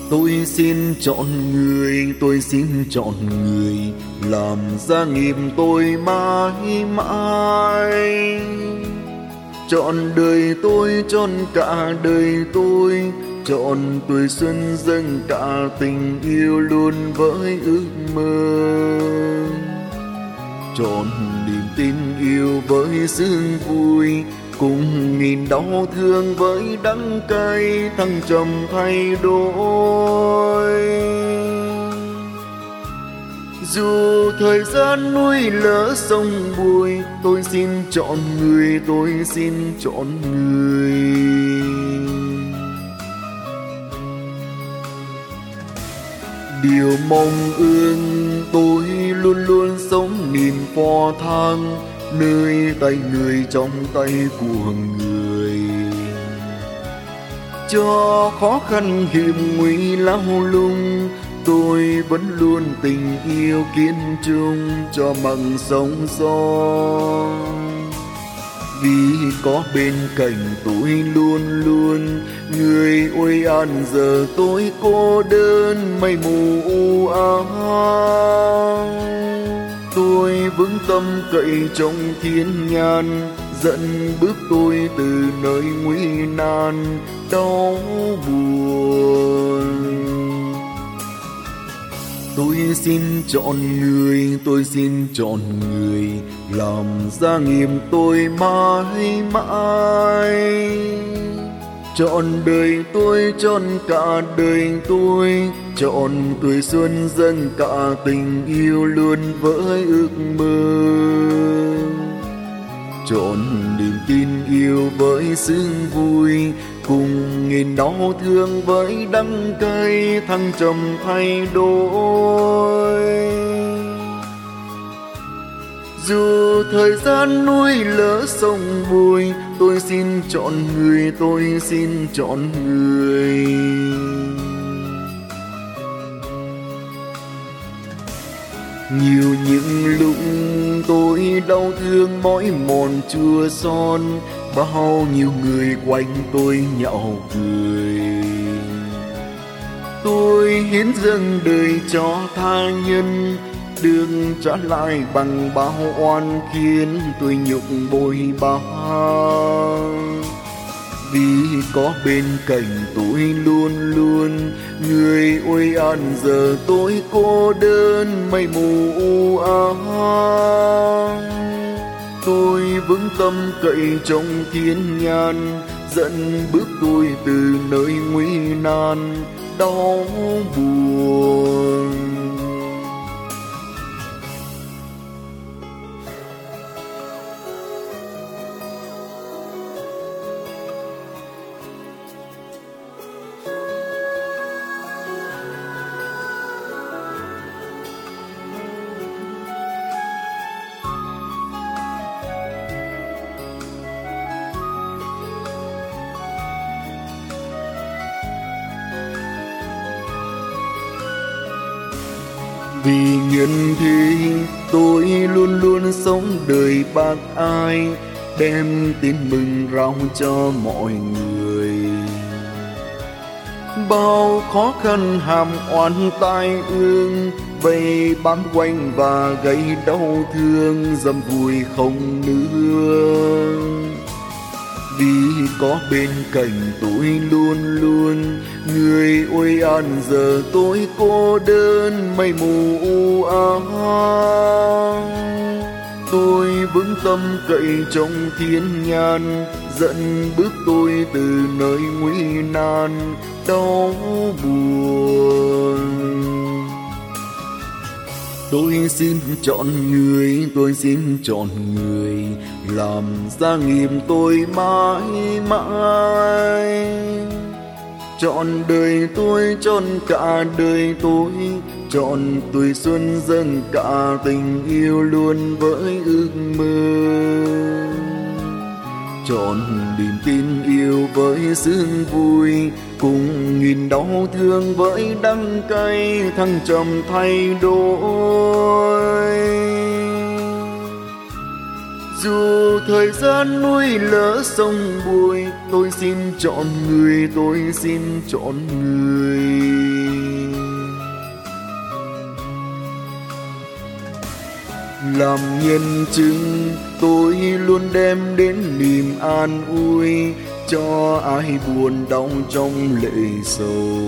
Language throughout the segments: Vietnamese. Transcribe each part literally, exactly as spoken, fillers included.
Tôi xin chọn người, tôi xin chọn người làm gia nghiệp tôi mãi mãi. Chọn đời tôi, chọn cả đời tôi, chọn tuổi xuân dâng cả tình yêu luôn với ước mơ. Chọn niềm tin yêu với sương vui, cùng nghìn đau thương với đắng cay, thăng trầm thay đổi. Dù thời gian núi lỡ sông bụi, tôi xin chọn người, tôi xin chọn người. Điều mong ước tôi luôn luôn sống niềm phò thang, nơi tay người trong tay của người. Cho khó khăn hiểm nguy lao lung, tôi vẫn luôn tình yêu kiên trung cho bằng sóng gió. Vì có bên cạnh tôi luôn luôn người ôi an, giờ tôi cô đơn mây mù u ám. Tôi vững tâm cậy trong thiên nhàn, dẫn bước tôi từ nơi nguy nan đau buồn. Tôi xin chọn người, tôi xin chọn người làm gia nghiệp tôi mãi mãi. Chọn đời tôi, chọn cả đời tôi, chọn tuổi xuân dâng cả tình yêu luôn với ước mơ. Chọn niềm tin yêu với sương vui, cùng nghìn đau thương với đắng cay, thăng trầm thay đổi. Dù thời gian núi lỡ sông bụi, tôi xin chọn người, tôi xin chọn người. Nhiều những lúc tôi đau thương mỏi mòn chua son, bao nhiêu người quanh tôi nhạo cười. Tôi hiến dâng đời cho tha nhân, đừng trả lại bằng bao oan khiến tôi nhục bội bạc. Vì có bên cạnh tôi luôn luôn người ôi an, giờ tôi cô đơn mây mù u ám. Tôi vững tâm cậy trong thiên nhàn, dẫn bước tôi từ nơi nguy nan đau buồn. Vì nhân thế tôi luôn luôn sống đời bác ai, đem tin mừng rao cho mọi người. Bao khó khăn hàm oan tai ương, vây bám quanh và gây đau thương, dầm vùi không nương. Vì có bên cạnh tôi luôn luôn người ôi an, giờ tôi cô đơn mây mù u ám. Tôi vững tâm cậy trong thiên nhàn, dẫn bước tôi từ nơi nguy nan đau buồn. Tôi xin chọn người, tôi xin chọn người làm gia nghiệp tôi mãi mãi. Chọn đời tôi, chọn cả đời tôi, chọn tuổi xuân dâng cả tình yêu luôn với ước mơ. Chọn niềm tin yêu với sương vui, cùng nghìn đau thương với đắng cay, thăng trầm thay đổi. Dù thời gian núi lỡ sông bụi, tôi xin chọn người, tôi xin chọn người. Làm nhân chứng tôi luôn đem đến niềm an ủi cho ai buồn đau trong lệ sầu.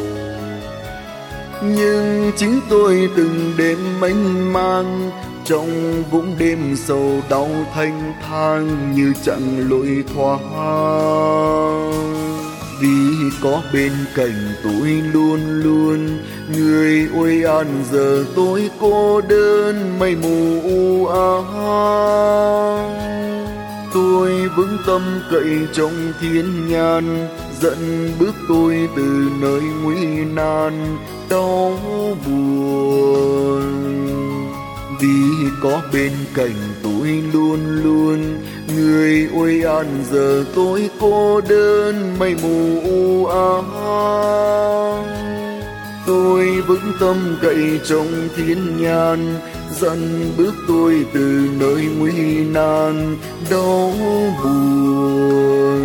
Nhưng chính tôi từng đêm mênh mang trong vũng đêm sầu đau thanh thang như chẳng lối thoát. Vì có bên cạnh tôi luôn luôn người ôi an, giờ tôi cô đơn mây mù u ám. Tôi vững tâm cậy trong thiên nhàn, dẫn bước tôi từ nơi nguy nan đau buồn. Vì có bên cạnh tôi luôn luôn người ôi an, giờ tôi cô đơn mây mù u ám. Tôi vững tâm cậy trong thiên nhàn, dẫn bước tôi từ nơi nguy nan đau buồn.